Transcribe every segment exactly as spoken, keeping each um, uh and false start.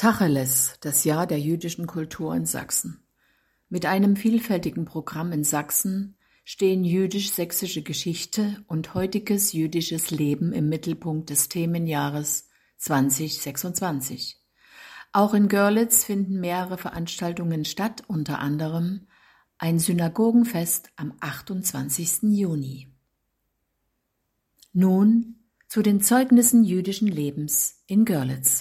Tacheles, das Jahr der jüdischen Kultur in Sachsen. Mit einem vielfältigen Programm in Sachsen stehen jüdisch-sächsische Geschichte und heutiges jüdisches Leben im Mittelpunkt des Themenjahres zwanzig sechsundzwanzig. Auch in Görlitz finden mehrere Veranstaltungen statt, unter anderem ein Synagogenfest am achtundzwanzigsten Juni. Nun zu den Zeugnissen jüdischen Lebens in Görlitz.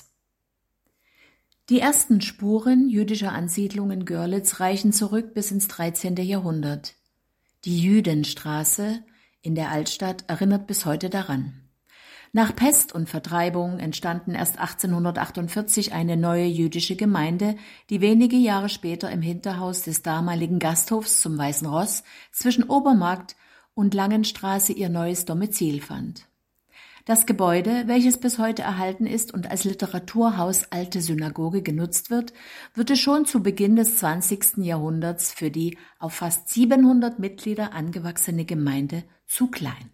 Die ersten Spuren jüdischer Ansiedlung in Görlitz reichen zurück bis ins dreizehnte Jahrhundert. Die Jüdenstraße in der Altstadt erinnert bis heute daran. Nach Pest und Vertreibung entstanden erst achtzehnhundertachtundvierzig eine neue jüdische Gemeinde, die wenige Jahre später im Hinterhaus des damaligen Gasthofs zum Weißen Ross zwischen Obermarkt und Langenstraße ihr neues Domizil fand. Das Gebäude, welches bis heute erhalten ist und als Literaturhaus Alte Synagoge genutzt wird, wurde schon zu Beginn des zwanzigsten Jahrhunderts für die auf fast siebenhundert Mitglieder angewachsene Gemeinde zu klein.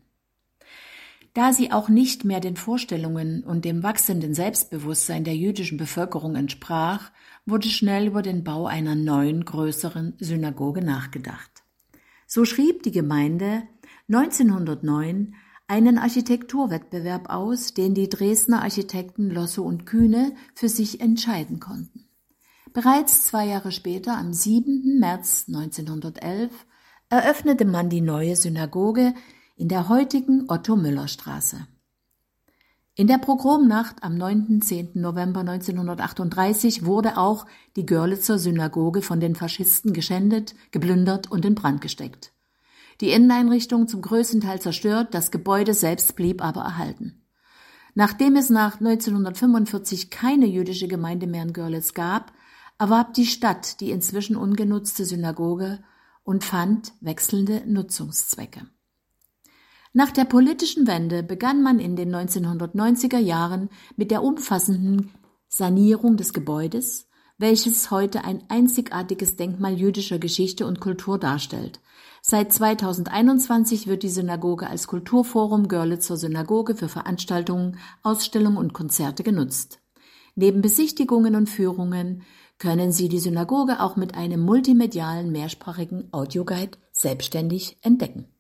Da sie auch nicht mehr den Vorstellungen und dem wachsenden Selbstbewusstsein der jüdischen Bevölkerung entsprach, wurde schnell über den Bau einer neuen, größeren Synagoge nachgedacht. So schrieb die Gemeinde neunzehnhundertneun einen Architekturwettbewerb aus, den die Dresdner Architekten Losse und Kühne für sich entscheiden konnten. Bereits zwei Jahre später, am siebenten März neunzehnhundertelf, eröffnete man die neue Synagoge in der heutigen Otto-Müller-Straße. In der Pogromnacht am neunten und zehnten November neunzehnhundertachtunddreißig wurde auch die Görlitzer Synagoge von den Faschisten geschändet, geplündert und in Brand gesteckt. Die Inneneinrichtung zum größten Teil zerstört, das Gebäude selbst blieb aber erhalten. Nachdem es nach neunzehnhundertfünfundvierzig keine jüdische Gemeinde mehr in Görlitz gab, erwarb die Stadt die inzwischen ungenutzte Synagoge und fand wechselnde Nutzungszwecke. Nach der politischen Wende begann man in den neunzehnhundertneunziger Jahren mit der umfassenden Sanierung des Gebäudes, welches heute ein einzigartiges Denkmal jüdischer Geschichte und Kultur darstellt. Seit zweitausendeinundzwanzig wird die Synagoge als Kulturforum Görlitzer Synagoge für Veranstaltungen, Ausstellungen und Konzerte genutzt. Neben Besichtigungen und Führungen können Sie die Synagoge auch mit einem multimedialen mehrsprachigen Audioguide selbstständig entdecken.